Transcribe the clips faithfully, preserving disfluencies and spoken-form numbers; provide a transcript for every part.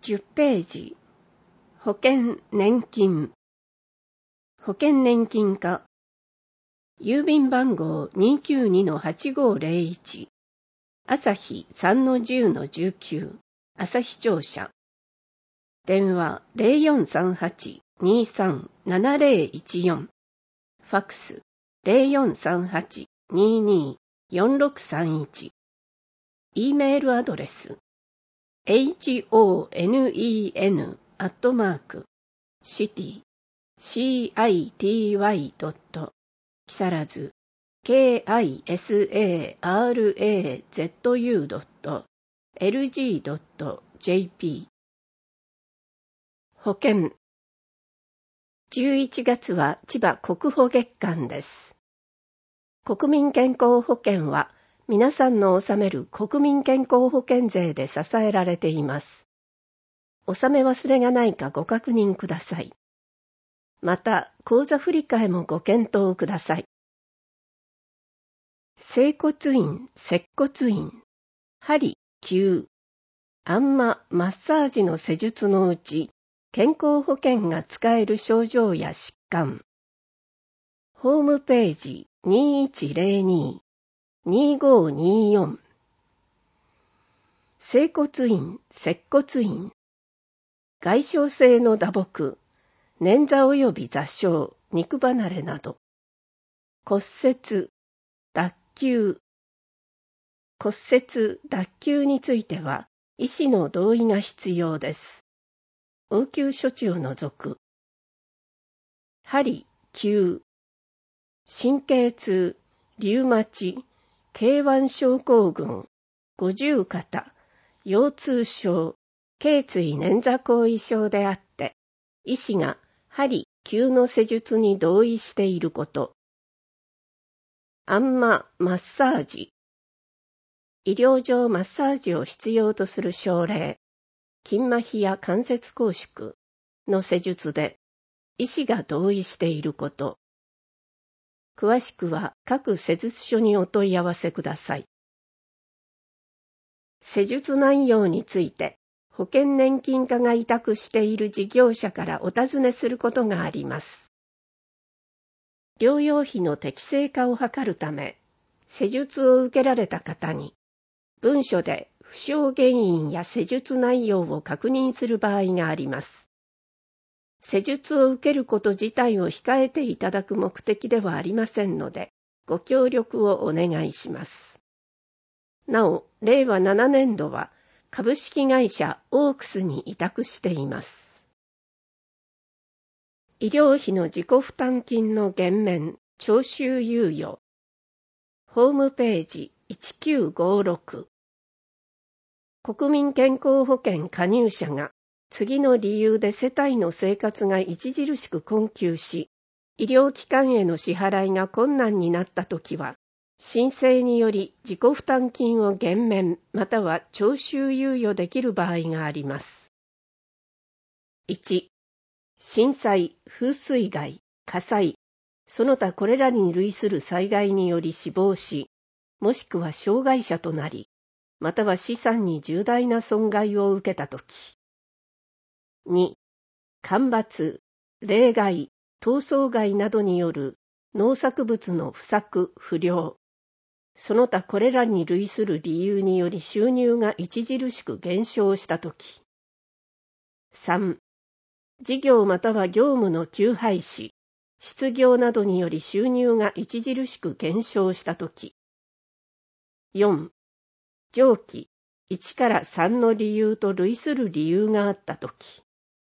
じゅっページ、保険年金。保険年金課。郵便番号 にきゅうにのはちごーぜろいち。朝日 さんのじゅうのじゅうきゅう。朝日庁舎。電話 ゼロよんさんはち にさん ななゼロいちよん。ファックス ゼロよんさんはち にに よんろくさんいち。E メールアドレス ホネン アットマーク シティ シティ ドット 木更津 キサラズ ドット エルジー ドット ジェーピー。 保険。じゅういちがつは千葉国保月間です。国民健康保険は皆さんの納める国民健康保険税で支えられています。納め忘れがないかご確認ください。また、口座振替もご検討ください。整骨院、接骨院、針、灸、あんま、マッサージの施術のうち、健康保険が使える症状や疾患。ホームページ にいちゼロに にごによん。整骨院、接骨院。外傷性の打撲、捻挫及び挫傷、肉離れなど。骨折、脱臼。骨折、脱臼については、医師の同意が必要です。応急処置を除く。針、灸。神経痛、リウマチ、ケーワン 症候群、五十肩、腰痛症、頸椎捻挫後遺症であって、医師が針、灸の施術に同意していること。あんま、マッサージ。医療上マッサージを必要とする症例、筋麻痺や関節拘縮の施術で、医師が同意していること。詳しくは各施術所にお問い合わせください。施術内容について、保険年金課が委託している事業者からお尋ねすることがあります。療養費の適正化を図るため、施術を受けられた方に、文書で負傷原因や施術内容を確認する場合があります。施術を受けること自体を控えていただく目的ではありませんので、ご協力をお願いします。なお、れいわななねんどは株式会社オークスに委託しています。医療費の自己負担金の減免、徴収猶予。ホームページいちきゅうごろく。国民健康保険加入者が次の理由で世帯の生活が著しく困窮し、医療機関への支払いが困難になったときは、申請により自己負担金を減免または徴収猶予できる場合があります。いち、震災、風水害、火災、その他これらに類する災害により死亡し、もしくは障害者となり、または資産に重大な損害を受けたとき。に、干ばつ、冷害、闘争害などによる農作物の不作、不良、その他これらに類する理由により収入が著しく減少したとき。さん、事業または業務の休廃止、失業などにより収入が著しく減少したとき。よん、上記いちからさんの理由と類する理由があったとき。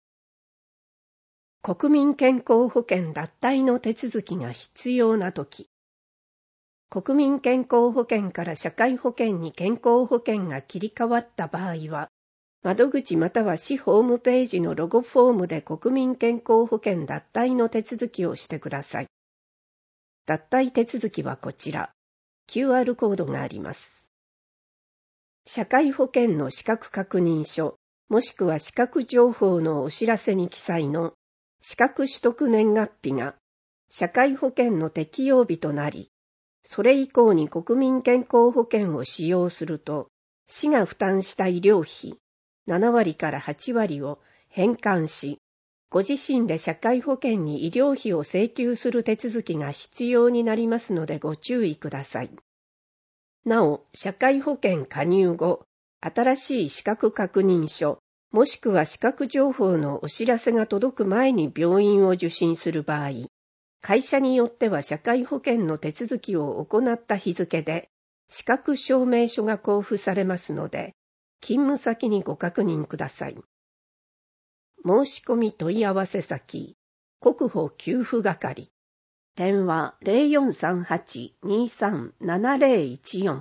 国民健康保険脱退の手続きが必要なとき。国民健康保険から社会保険に健康保険が切り替わった場合は、窓口または市ホームページのロゴフォームで国民健康保険脱退の手続きをしてください。脱退手続きはこちら。キューアール コードがあります。社会保険の資格確認書、もしくは資格情報のお知らせに記載の資格取得年月日が社会保険の適用日となり、それ以降に国民健康保険を使用すると、市が負担した医療費、 ななわりからはちわりを返還し、ご自身で社会保険に医療費を請求する手続きが必要になりますのでご注意ください。なお、社会保険加入後、新しい資格確認書、もしくは資格情報のお知らせが届く前に病院を受診する場合、会社によっては社会保険の手続きを行った日付で、資格証明書が交付されますので、勤務先にご確認ください。申し込み問い合わせ先、国保給付係。電話 ゼロよんさんはち にさんななゼロいちよん。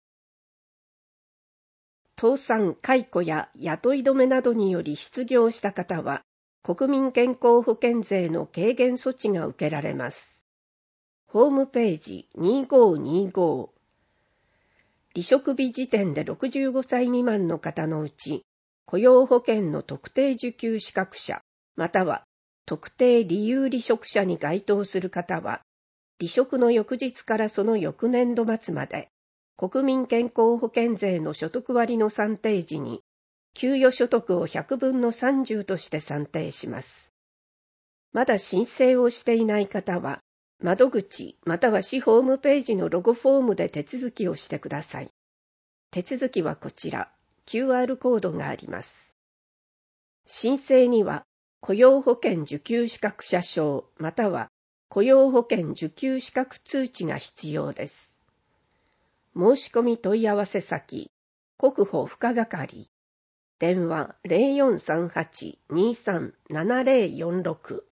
倒産、解雇や雇い止めなどにより失業した方は、国民健康保険税の軽減措置が受けられます。ホームページにせんごひゃくにじゅうご。離職日時点でろくじゅうごさい未満の方のうち、雇用保険の特定受給資格者、または特定理由離職者に該当する方は、離職の翌日からその翌年度末まで、国民健康保険税の所得割の算定時に、給与所得をひゃくぶんのさんじゅうとして算定します。まだ申請をしていない方は、窓口または市ホームページのロゴフォームで手続きをしてください。手続きはこちら、キューアール コードがあります。申請には、雇用保険受給資格者証または雇用保険受給資格通知が必要です。申し込み問い合わせ先、国保付加係。電話 ゼロよんさんはち にさんななゼロよんろく。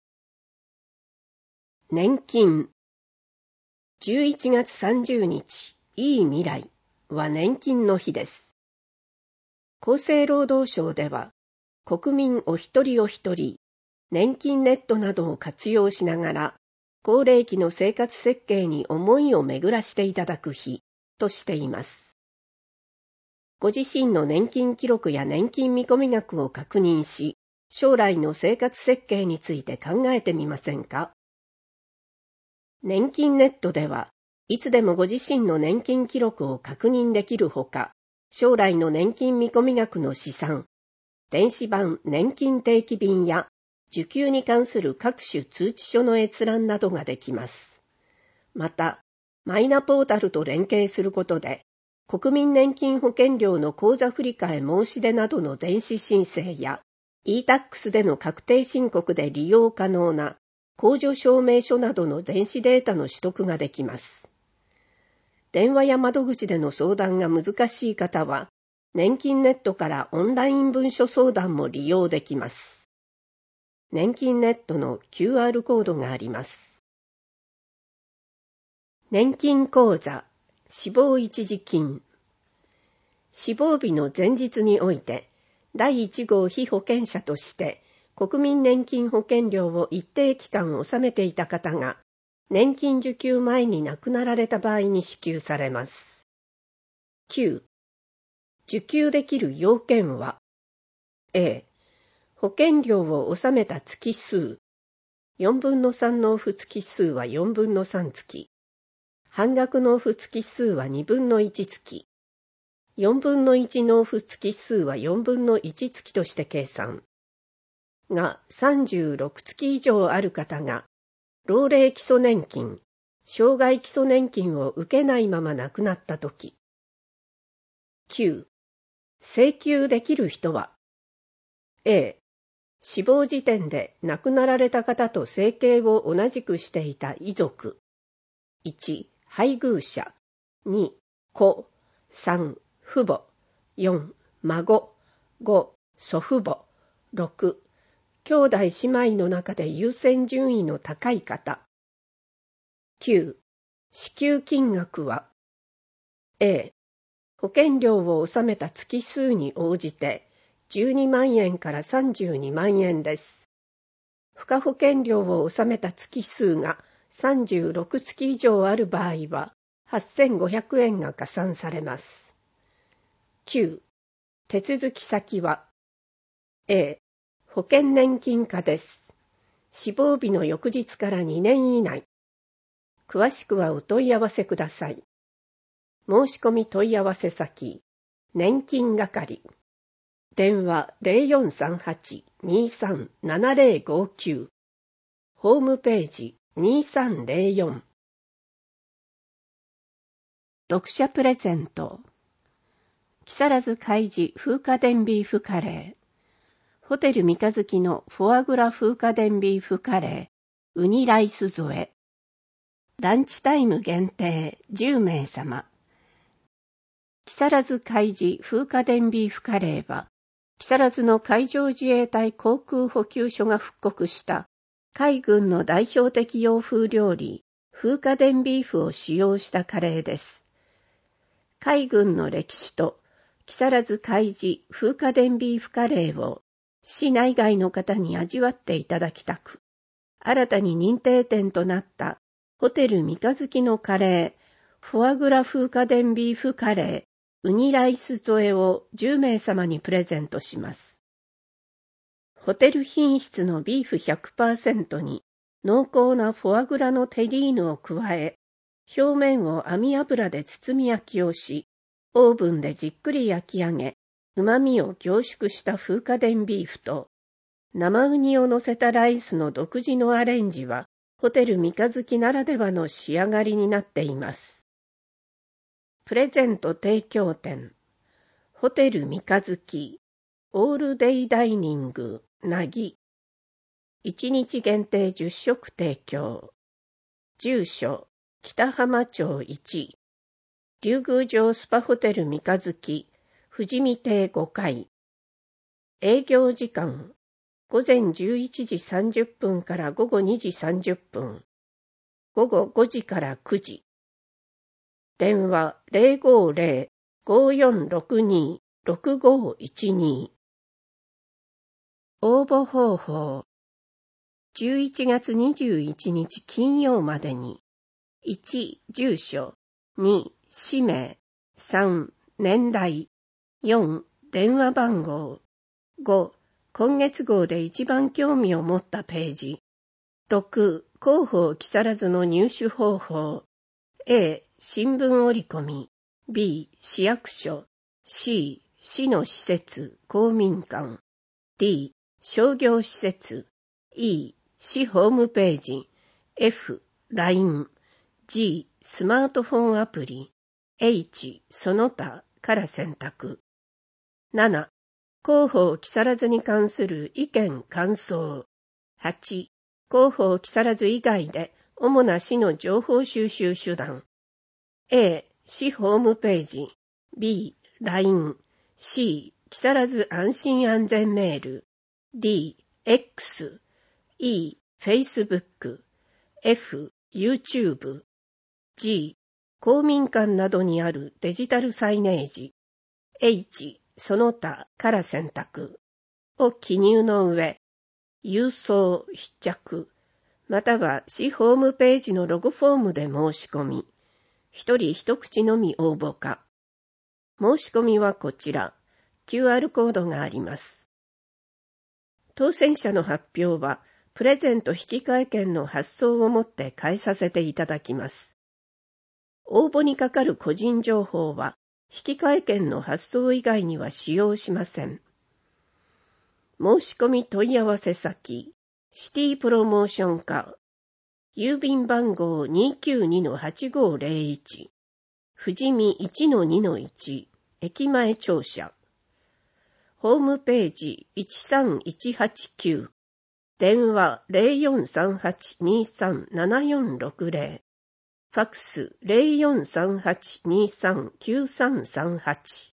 年金。じゅういちがつさんじゅうにち、いい未来は年金の日です。厚生労働省では、国民お一人お一人、年金ネットなどを活用しながら、高齢期の生活設計に思いを巡らしていただく日としています。ご自身の年金記録や年金見込み額を確認し、将来の生活設計について考えてみませんか？年金ネットでは、いつでもご自身の年金記録を確認できるほか、将来の年金見込み額の試算、電子版年金定期便や受給に関する各種通知書の閲覧などができます。また、マイナポータルと連携することで、国民年金保険料の口座振替申し出などの電子申請や イータックス での確定申告で利用可能な控除証明書などの電子データの取得ができます。電話や窓口での相談が難しい方は、年金ネットからオンライン文書相談も利用できます。年金ネットの キューアール コードがあります。年金口座、死亡一時金。死亡日の前日において、だいいち号被保険者として、国民年金保険料を一定期間納めていた方が、年金受給前に亡くなられた場合に支給されます。きゅう. 受給できる要件は A. 保険料を納めた月数。よんぶんのさん納付月数はよんぶんのさん月。半額納付月数はにぶんのいち月。よんぶんのいち納付月数はよんぶんのいち月として計算。がさんじゅうろく月以上ある方が、老齢基礎年金、障害基礎年金を受けないまま亡くなったとき。きゅう. 請求できる人は A. 死亡時点で亡くなられた方と生計を同じくしていた遺族。いち. 配偶者。に. 子。さん. 父母。よん. 孫。ご. 祖父母。ろく. 兄弟姉妹の中で優先順位の高い方。きゅう. 支給金額は A. 保険料を納めた月数に応じてじゅうにまんえんからさんじゅうにまんえんです。付加保険料を納めた月数がさんじゅうろく月以上ある場合ははっせんごひゃくえんが加算されます。きゅう. 手続き先は A. 保険年金課です。死亡日の翌日からにねん以内。詳しくはお問い合わせください。申し込み問い合わせ先、年金係。 電話 ゼロよんさんはち にさん ななゼロごきゅう。ホームページにさんゼロよん。読者プレゼント。木更津海事風花伝ビーフカレー。ホテル三日月のフォアグラ風花伝ビーフカレー。ウニライス添え。ランチタイム限定じゅうめいさま。木更津海事風花伝ビーフカレーは、木更津の海上自衛隊航空補給所が復刻した海軍の代表的洋風料理、風花伝ビーフを使用したカレーです。海軍の歴史と木更津海事風花伝ビーフカレーを市内外の方に味わっていただきたく、新たに認定店となったホテル三日月のカレー、フォアグラ風花伝ビーフカレー、ウニライス添えをじゅうめいさまにプレゼントします。ホテル品質のビーフ ひゃくパーセント に濃厚なフォアグラのテリーヌを加え、表面を網油で包み焼きをし、オーブンでじっくり焼き上げ、旨味を凝縮した風花伝ビーフと、生ウニを乗せたライスの独自のアレンジは、ホテル三日月ならではの仕上がりになっています。プレゼント提供店、ホテル三日月、オールデイダイニング、なぎ。いちにち限定じゅっしょく提供。住所、北浜町いち、竜宮城スパホテル三日月、富士見亭ごかい。営業時間、ごぜんじゅういちじさんじゅっぷんからごごにじさんじゅっぷん、ごごごじからくじ。電話 ゼロごゼロ ごよんろくに ろくごいちに。応募方法。じゅういちがつにじゅういちにち金曜までに、いち、住所、に、氏名、さん、年代、よん、電話番号、ご、今月号で一番興味を持ったページ、ろく、広報木更津の入手方法、A、新聞折り込み、B、市役所、C、市の施設、公民館、D、商業施設、E、市ホームページ、F、ライン、G、スマートフォンアプリ、H、その他から選択。なな、広報木更津に関する意見感想。はち、広報木更津以外で主な市の情報収集手段。A、市ホームページ。B、ライン。C、木更津安心安全メール。D、X。E、Facebook。F、YouTube。G、公民館などにあるデジタルサイネージ。H、その他から選択を記入の上、郵送必着、または市ホームページのロゴフォームで申し込み、一人一口のみ応募か。申し込みはこちら、キューアール コードがあります。当選者の発表は、プレゼント引換券の発送をもって返させていただきます。応募にかかる個人情報は、引換券の発送以外には使用しません。申し込み問い合わせ先、シティプロモーション課、郵便番号 にきゅうにのはちごゼロいち、富士見 いちのにのいち、駅前庁舎。ホームページいちさんいちはちきゅう、電話 ゼロよんさんはち にさん ななよんろくゼロ、ファックス ゼロよんさんはち にさん きゅうさんさんはち。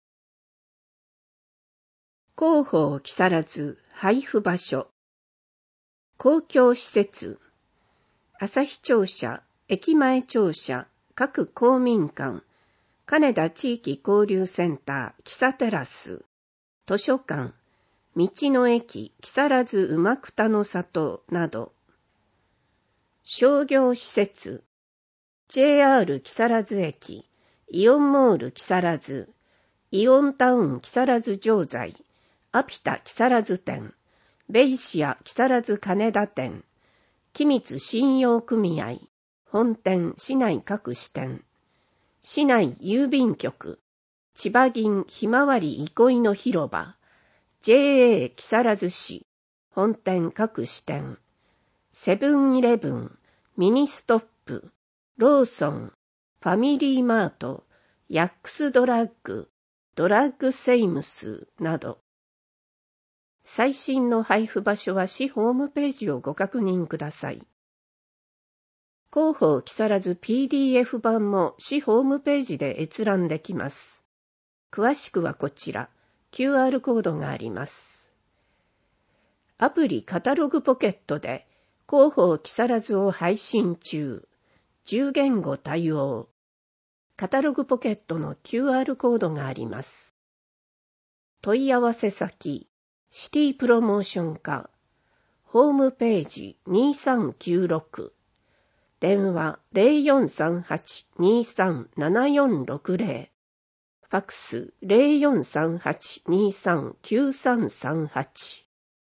広報木更津配布場所。公共施設。朝日庁舎、駅前庁舎、各公民館、金田地域交流センター、木佐テラス、図書館、道の駅、木更津馬草の里など。商業施設。ジェイアール 木更津駅、イオンモール木更津、イオンタウン木更津城西、アピタ木更津店、ベイシア木更津金田店、君津信用組合、本店市内各支店、市内郵便局、千葉銀ひまわり憩いの広場、 ジェイエー 木更津市、本店各支店、セブンイレブン、ミニストップ、ローソン、ファミリーマート、ヤックスドラッグ、ドラッグセイムスなど。最新の配布場所は市ホームページをご確認ください。広報木更津 ピーディーエフ 版も市ホームページで閲覧できます。詳しくはこちら、キューアール コードがあります。アプリカタログポケットで広報木更津を配信中。じゅう言語対応。カタログポケットの キューアール コードがあります。問い合わせ先、シティプロモーション課、ホームページにさんきゅうろく、電話 ゼロよんさんはち にさんななよんろくゼロ、ファックス ゼロよんさんはち にさんきゅうさんさんはち。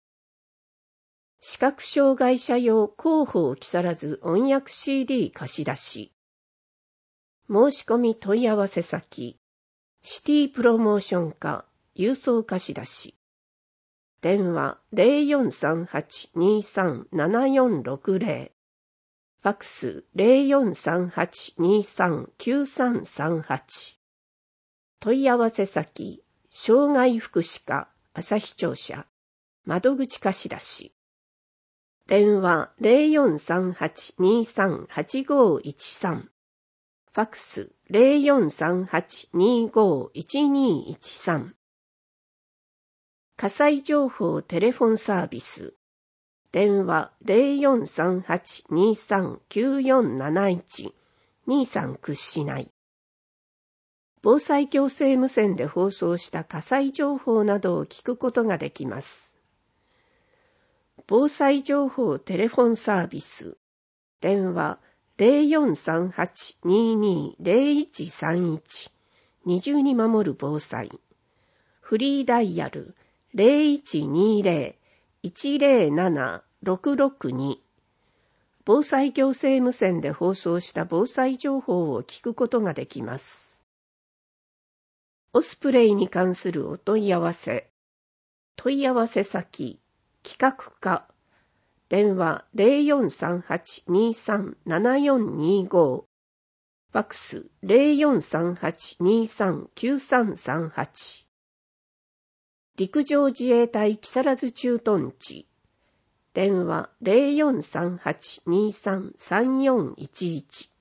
視覚障害者用広報木更津音訳 シーディー 貸し出し。申し込み問い合わせ先、シティプロモーション課郵送貸し出し。電話 ゼロよんさんはち にさんななよんろくゼロ、ファックス ゼロよんさんはち にさんきゅうさんさんはち。問い合わせ先、障害福祉課朝日庁舎窓口貸し出し。電話 ゼロよんさんはち にさんはちごいちさん、ファックス ゼロよんさんはち にごいちにいちさん。火災情報テレフォンサービス。電話 ゼロよんさんはち にさんきゅうよんなないち、にさん屈しない。防災行政無線で放送した火災情報などを聞くことができます。防災情報テレフォンサービス。電話 ゼロよんさんはち ににゼロいちさんいち、二重に守る防災。フリーダイヤルゼロいちにゼロ いちゼロなな ろくろくに。防災行政無線で放送した防災情報を聞くことができます。オスプレイに関するお問い合わせ。問い合わせ先、企画課。電話 ゼロよんさんはち にさんななよんにご、ファックス ゼロよんさんはち にさんきゅうさんさんはち。陸上自衛隊木更津駐屯地。電話 ゼロよんさんはち にさんさんよんいちいち。